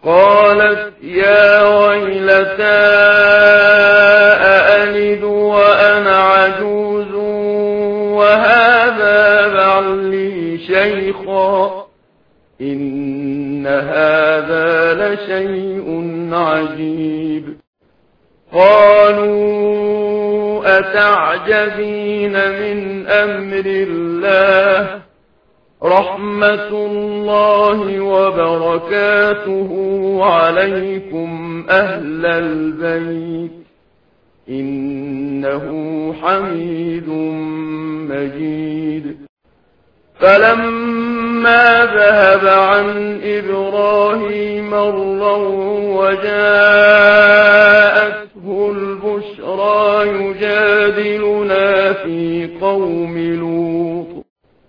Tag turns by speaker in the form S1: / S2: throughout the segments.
S1: قالت يا ويلتى أألد وأنا عجوز وهذا بعلي شيخا إن هذا لشيء عجيب. قالوا أتعجبين من أمر الله رحمة الله وبركاته عليكم أهل البيت إنه حميد مجيد. فلما ذهب عن إبراهيم الروع وجاءته البشرى يجادلنا في قوم لوط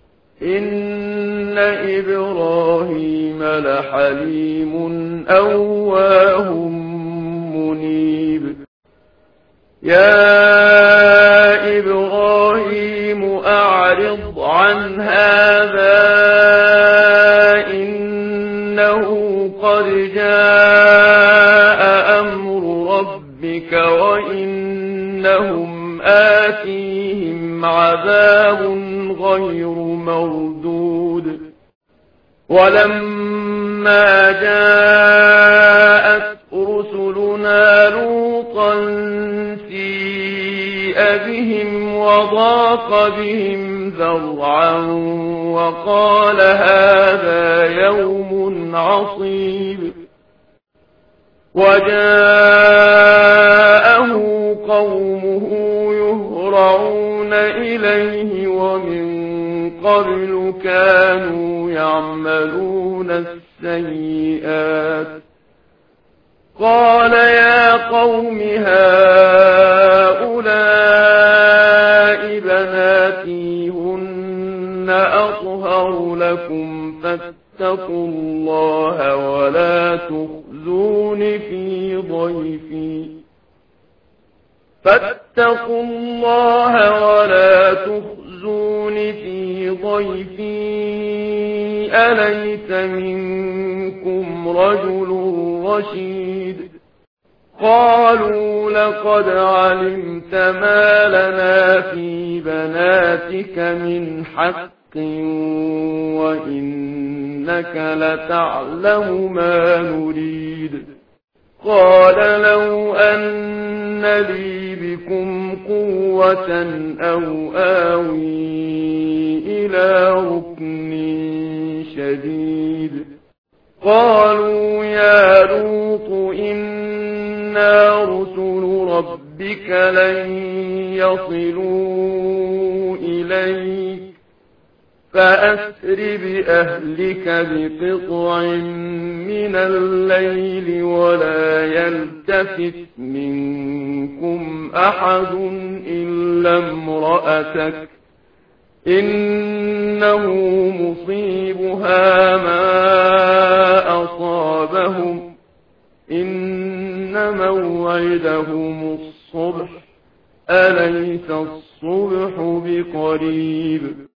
S1: إن إبراهيم لحليم أواه منيب. يا إبراهيم أعرض عن هذا إنه قد جاء أمر ربك وإنهم آتيهم عذاب غير مردود. ولما جاءت رسلنا لوطا سيء بهم وضاق بهم ذرعا وقال هذا يوم عصيب. وجاءه قومه يهرعون إليه ومن قبل كانوا يعملون السيئات. قال يا قوم هؤلاء بناتي هن أطهر لكم فاتقوا الله ولا تخزون في ضيفي أليس منكم رجل رشيد. قالوا لقد علمت ما لنا في بناتك من حق وإنك لتعلم ما نريد. قال لو أن لي بكم قوة أو آوي إلى ركن شديد. قالوا يا لوط إنا رسل ربك لن يصلوا إليك فأسر بأهلك بقطع من الليل ولا يلتفت منكم أحد إلا امرأتك إنه مصيبها ما أصابهم إن موعدهم الصبح أليس الصبح بقريب.